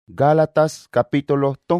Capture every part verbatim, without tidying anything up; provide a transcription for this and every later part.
Gálatas capítulo dos.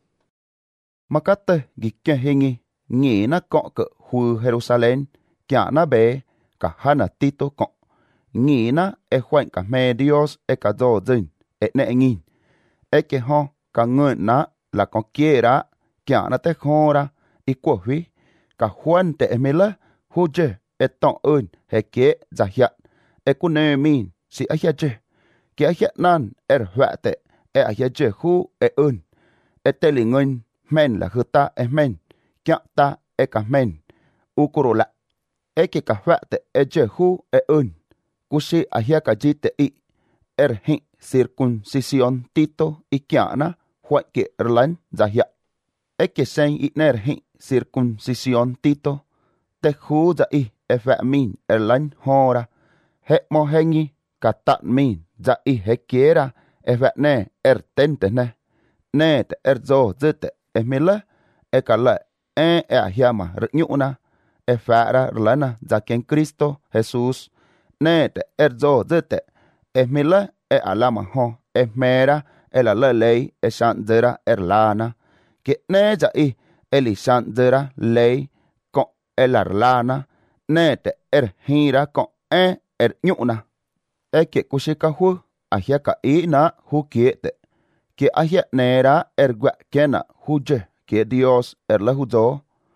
Makate gikke hingi ngi na ko ke hu Jerusalén kya na be ka hana tito ko ngi na e hwan ka me Dios e ka do din e ne ngi e ke ho ka ngun na la con quiera kya na te khora i ko wi ka hwan te emela huje e ton un he ke za hya e ku ne min si a hya je ke a hya nan er hwa te e a hya je hu e un e te lingun men la huta e men kya ta e ka men u kurola e ke ka hwa te e je hu e un kushi a hya ka ji te i er hin circuncisión tito i kya na hwa ke erlan za hya e ke sen i ner hin circuncisión tito te hu za i e fa min erlan hora he mo hengi ka ta min za i he kiera e fa ne er tente ne ne te er zo zete e mila e ka la e e a hiama rnyuna e fa ra rlana za ken Cristo Jesus ne te er zo zete e mila e alama ho e mera e la la lei e shanzera er lana ke ne za i e li shanzera lei ko e la lana ne te er hira ko e er nyuna e ke kushika hu a hia ka i na hu kiete ke a hia nera er gwa kena huje ke Dios er la hudo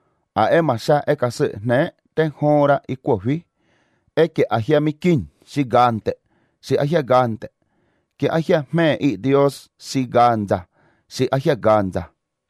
a e masha e ka se ne te hora i kofi e ke a hia mikin si gante si a hia gante ke a hia me i Dios si ganza si a hia ganza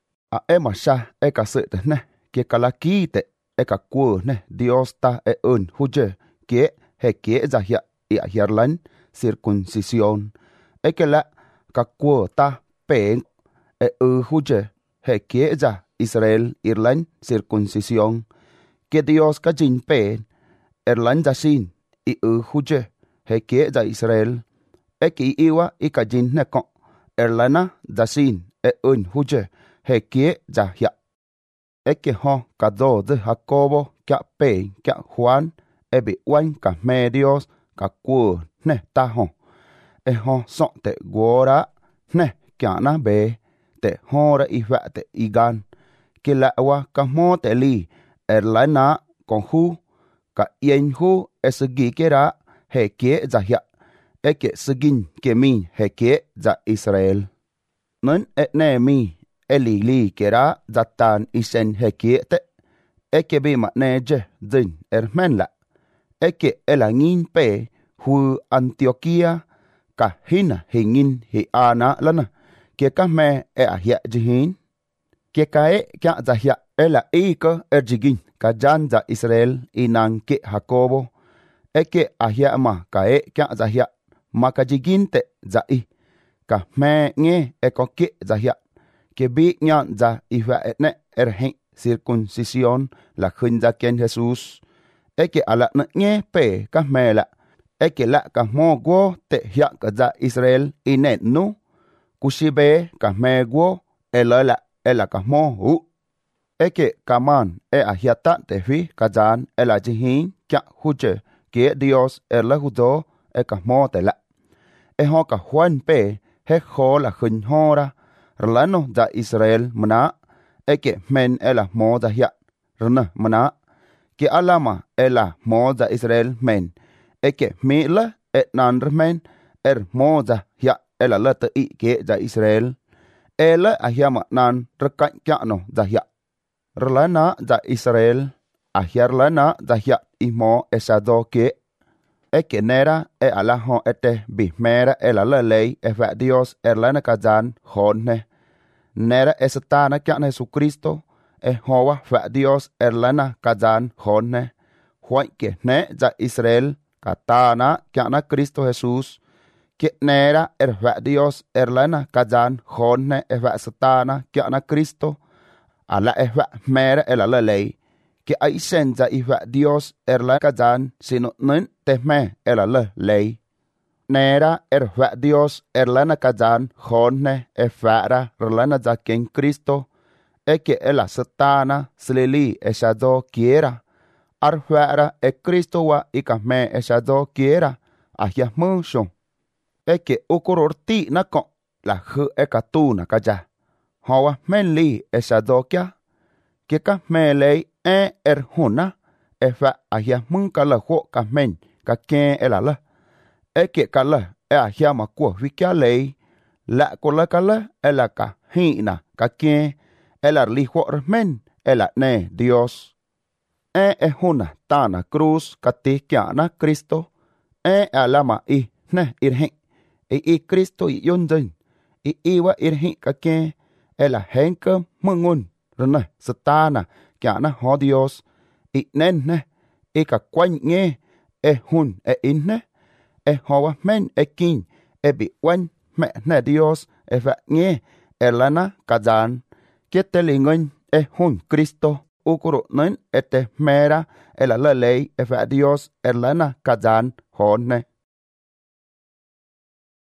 a e masha e ka se te ne ke kalakite e ka ku ne Dios ta e un huje ke he ke za hia i a hia lan circuncisión e ke la ka ku ta pen e u huje he ke za Israel irlan circuncisión que Dios ka jin pen erlan za sin i u huje he ke za Israel e ki iwa i ka jin ne ko erlana za sin e un huje he ke za hia e ke ho ka do de Jacobo ka pen ka Juan e bi wan ka me Dios ka ku ne ta ho e ho so te gora ne kya na be te hora i va te igan ke la wa ka mo te li er la na con hu ka yen hu e segi ke ra he ke za hia e ke segin ke mi he ke za Israel nun e ne mi e li li ke ra za tan isen he ke te e ke bi ma ne je din er men la e ke elangin pe hu Antioquia ka hina hingin hi ana lana ke ka me e a hia jihin ke ka e kya za hia e la e ka er jigin ka jan za Israel inang ke Jacobo e ke a hia ma ka e kya za hia ma ka jigin te za i ka me nge e ko ke za hia ke bi nyan za i va e ne er hin circuncisión la khun za ken Jesus e ke ala na nge pe ka me la e ke la ka mo go te hia ka za Israel ine nu kushibe ka me go e la la e la ka mo hu e ke kaman e a hia ta te fi ka jan e la jihin kya huje ke Dios er la hudo e ka mo te la e ho ka Juan pe he kho la khun hora rlano za Israel mana e ke men e la mo da hia rna mana ke alama e la mo za Israel men e ke me la e nan men er mo za hia e la la te i ke za Israel e la a hia ma nan rekan kya no za hia rlana za Israel a hia rlana za hia i mo e sa do ke e ke nera e ala ho ete bi mera e la la lei e va Dios erlana ka jan honne nera e satana kya na Jesucristo e hoa va Dios erlana ka jan honne huai ke ne za Israel katana kya na Cristo Jesus ke nera er va Dios erlana ka jan honne e va satana kya na Cristo ala e va mera e la la lei que hay senza i va Dios er la kajan sino nun te me er la lei nera er va Dios er la na kajan honne e fara rlana za ken Cristo e que ela satana sleli e shado quiera ar fara e Cristo wa i ka me e shado quiera a ya mucho e que okororti na ko là khứ e cả tu nà cả cha họ wa men li e sa do kia kia cả mẹ lấy e er hồn na e fa a hia mưng cả là khổ cả men cả kê e là la e kia cả là e a hia mà của vi kia lấy lạ của la cả la e là cả hi na cả kê e là li khổ men e là nè Dios e e hồn na ta na cruz cả ti kia na Cristo e a la ma i nè ir hen e i Cristo i yon dân i i wa ir hen cả kê e là hen cơ mưng ngun rồi nè sta na kia na ho Dios i nen nè e cả quanh nghe e hun e in nè e ho wa men e kin e bị quanh mẹ nè Dios e va nghe e la na cả gian kia te li ngân e hun Cristo u cô nên e te mera e la la lei e va Dios e la na cả gian ho nè